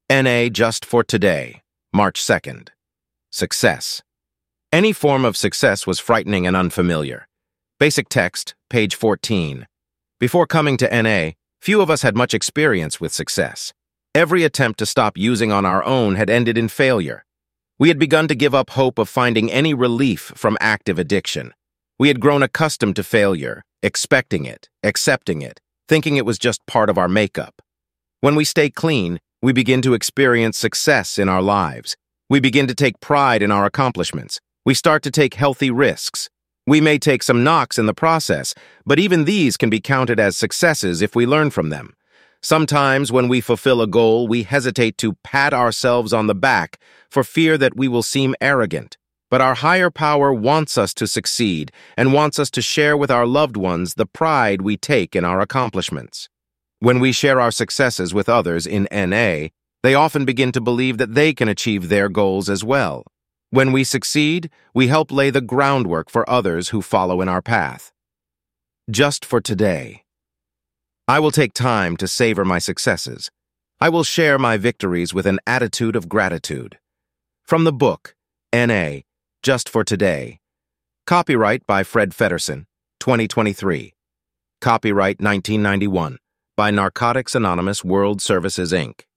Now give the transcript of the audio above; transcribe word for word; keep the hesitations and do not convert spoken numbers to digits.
N A Just for Today, March second. Success. Any form of success was frightening and unfamiliar. Basic text, page fourteen. Before coming to N A, few of us had much experience with success. Every attempt to stop using on our own had ended in failure. We had begun to give up hope of finding any relief from active addiction. We had grown accustomed to failure, expecting it, accepting it, thinking it was just part of our makeup. When we stay clean, we begin to experience success in our lives. We begin to take pride in our accomplishments. We start to take healthy risks. We may take some knocks in the process, but even these can be counted as successes if we learn from them. Sometimes when we fulfill a goal, we hesitate to pat ourselves on the back for fear that we will seem arrogant. But our higher power wants us to succeed and wants us to share with our loved ones the pride we take in our accomplishments. When we share our successes with others in N A, they often begin to believe that they can achieve their goals as well. When we succeed, we help lay the groundwork for others who follow in our path. Just for today. I will take time to savor my successes. I will share my victories with an attitude of gratitude. From the book, N A Just for Today. Copyright by Fred Feddersen, twenty twenty-three. Copyright nineteen ninety-one by Narcotics Anonymous World Services, Incorporated